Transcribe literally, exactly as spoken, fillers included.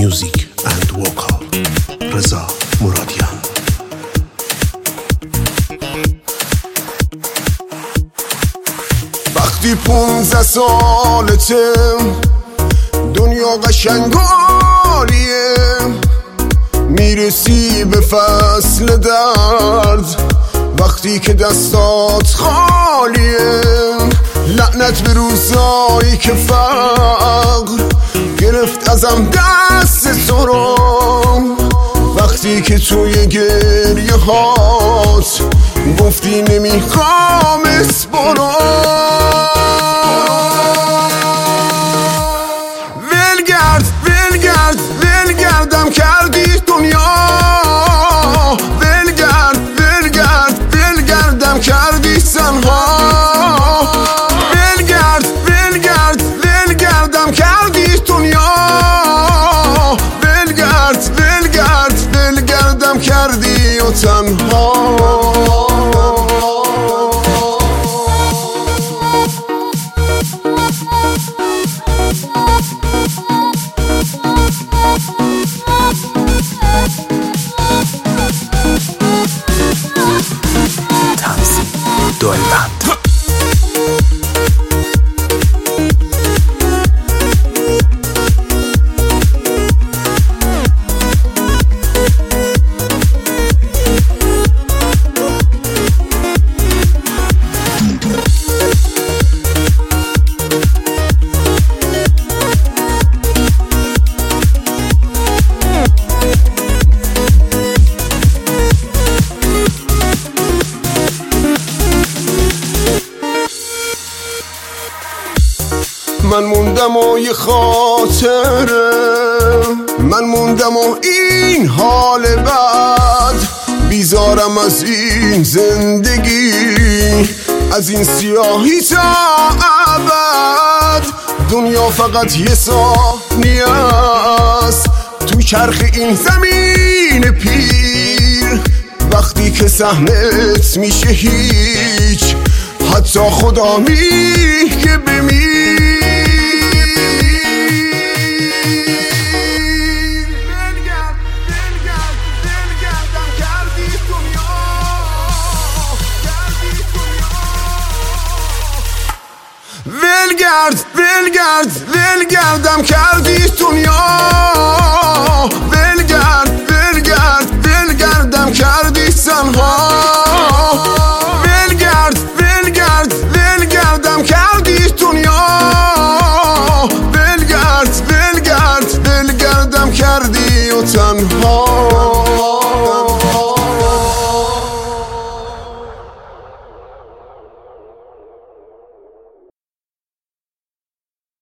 Music and Vocal رضا مرادیان. وقتی پونزده سالته دنیا قشنگالیه، میرسی به فصل درد وقتی که دستات خالیه. لعنت به روزایی که فقر گرفت ازم دست تو رو، وقتی که توی گریه هات گفتی نمیخوام اسپرو. ولگرد ولگرد ولگردم کردی دنیا، ولگرد ولگرد ولگردم کردی تنها. ولگرد ولگرد ولگردم کردی دنیا، ولگرد ولگرد ولگردم کردی و تنها. دولبند من موندم و یه خاطره، من موندم و این حال بد، بیزارم از این زندگی، از این سیاهی تا ابد. دنیا فقط یه ثانیه است تو چرخ این زمین پیر، وقتی که سهمت میشه هیچ، حتی خدا میگه بمیر. ولگرد ولگرد ولگردم کردی دنیا، ولگرد ولگرد ولگردم کردی تنها. ولگرد ولگرد ولگردم کردی دنیا، ولگرد ولگرد ولگردم کردی و تنها.